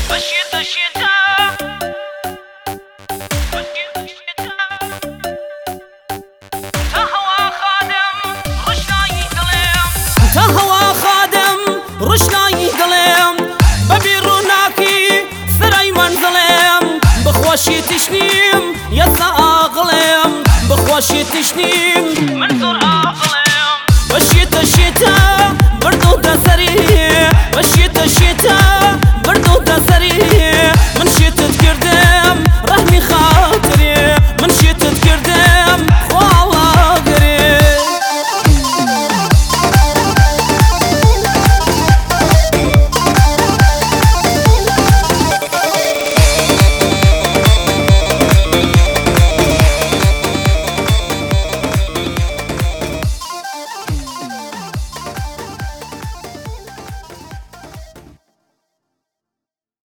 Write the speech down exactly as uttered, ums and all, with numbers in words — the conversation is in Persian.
بشيت الشتاء بشيت الشتاء تهوى خادم رشناي دليم تهوى خادم رشناي دليم ببيروناكي ثري منزليم بخوشي تشنيم يسا أغليم بخوشي تشنيم منظور آخر